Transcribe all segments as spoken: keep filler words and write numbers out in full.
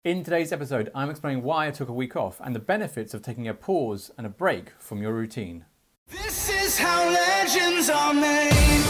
In today's episode, I'm explaining why I took a week off and the benefits of taking a pause and a break from your routine. This is how legends are made.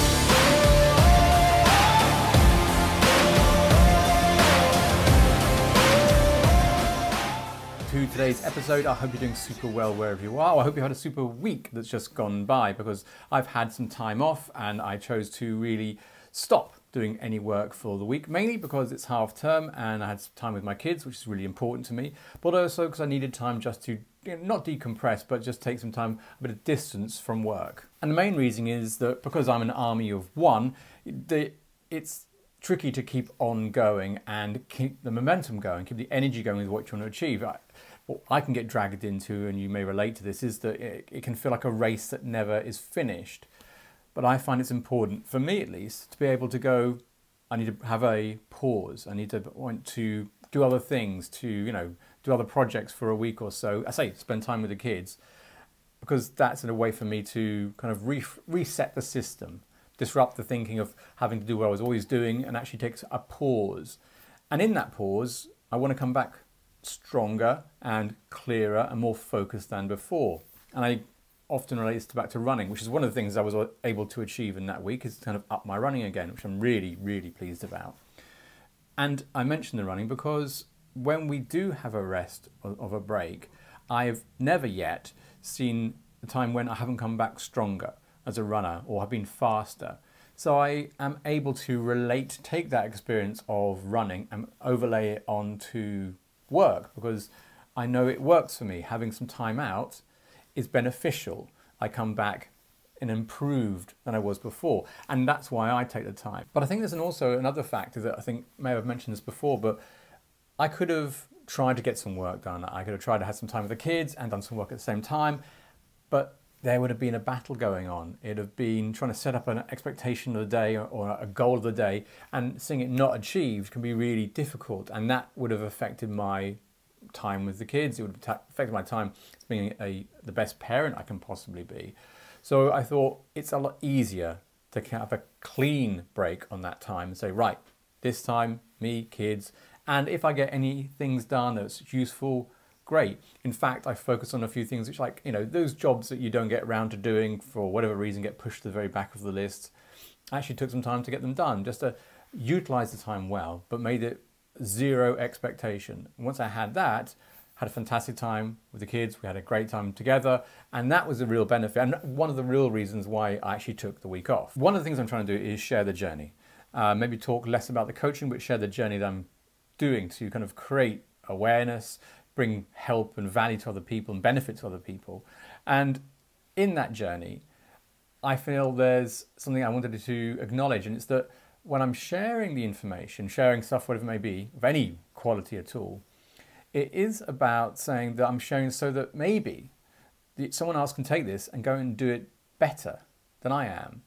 To today's episode, I hope you're doing super well wherever you are. I hope you had a super week that's just gone by, because I've had some time off and I chose to really stop doing any work for the week, mainly because it's half term and I had some time with my kids, which is really important to me, but also because I needed time just to, you know, not decompress, but just take some time, a bit of distance from work. And the main reason is that because I'm an army of one, the, it's tricky to keep on going and keep the momentum going, keep the energy going with what you want to achieve. I, what I can get dragged into, and you may relate to this, is that it, it can feel like a race that never is finished. But I find it's important, for me at least, to be able to go, I need to have a pause. I need to want to do other things, to, you know, do other projects for a week or so. I say spend time with the kids, because that's a way for me to kind of re reset the system, disrupt the thinking of having to do what I was always doing, and actually take a pause. And in that pause, I want to come back stronger and clearer and more focused than before. And I often relates to back to running, which is one of the things I was able to achieve in that week, is kind of up my running again, which I'm really, really pleased about. And I mention the running because when we do have a rest of a break, I've never yet seen a time when I haven't come back stronger as a runner or have been faster. So I am able to relate, take that experience of running and overlay it onto work, because I know it works for me. Having some time out is beneficial. I come back and improved than I was before, and that's why I take the time. But I think there's an also another factor that I think may have mentioned this before, but I could have tried to get some work done. I could have tried to have some time with the kids and done some work at the same time, but there would have been a battle going on. It'd have been trying to set up an expectation of the day or a goal of the day, and seeing it not achieved can be really difficult, and that would have affected my time with the kids. It would have affected my time as being a, the best parent I can possibly be. So I thought it's a lot easier to have a clean break on that time and say, right, this time, me, kids, and if I get any things done that's useful, great. In fact, I focus on a few things which, like, you know, those jobs that you don't get around to doing for whatever reason, get pushed to the very back of the list. I actually took some time to get them done, just to utilize the time well, but made it zero expectation. Once I had that, had a fantastic time with the kids. We had a great time together, and that was a real benefit, and one of the real reasons why I actually took the week off. One of the things I'm trying to do is share the journey. Uh, maybe talk less about the coaching, but share the journey that I'm doing to kind of create awareness, bring help and value to other people and benefit to other people. And in that journey, I feel there's something I wanted to acknowledge, and it's that when I'm sharing the information, sharing stuff, whatever it may be, of any quality at all, it is about saying that I'm sharing so that maybe someone else can take this and go and do it better than I am.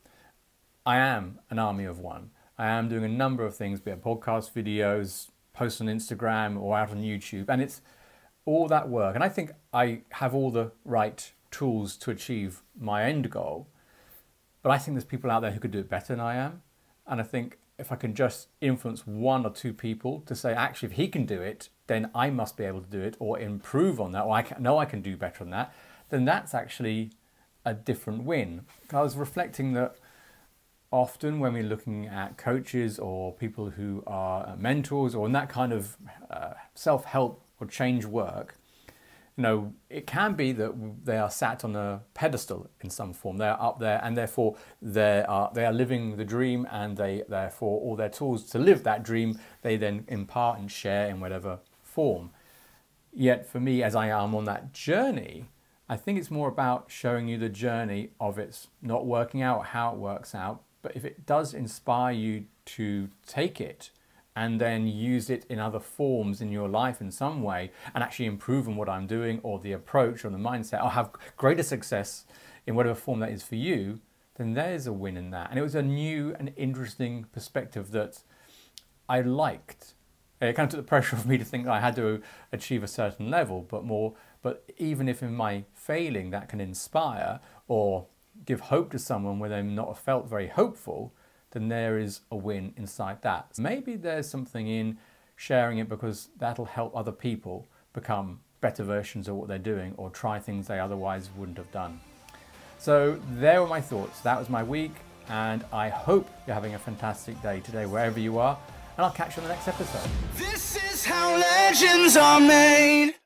I am an army of one. I am doing a number of things, be it podcast videos, posts on Instagram or out on YouTube, and it's all that work. And I think I have all the right tools to achieve my end goal, but I think there's people out there who could do it better than I am. And I think if I can just influence one or two people to say, actually, if he can do it, then I must be able to do it, or improve on that, or I can, know I can do better than that, then that's actually a different win. I was reflecting that often when we're looking at coaches or people who are mentors or in that kind of uh, self-help or change work, you know, it can be that they are sat on a pedestal in some form. They are up there, and therefore they are they are living the dream, and they therefore all their tools to live that dream they then impart and share in whatever form. Yet for me, as I am on that journey, I think it's more about showing you the journey of it's not working out, how it works out. But if it does inspire you to take it and then use it in other forms in your life in some way, and actually improve on what I'm doing, or the approach or the mindset, or have greater success in whatever form that is for you, then there's a win in that. And it was a new and interesting perspective that I liked. It kind of took the pressure off me to think that I had to achieve a certain level, but more, but even if in my failing that can inspire or give hope to someone where they've not felt very hopeful, then there is a win inside that. Maybe there's something in sharing it because that'll help other people become better versions of what they're doing or try things they otherwise wouldn't have done. So there were my thoughts. That was my week, and I hope you're having a fantastic day today wherever you are, and I'll catch you on the next episode. This is how legends are made.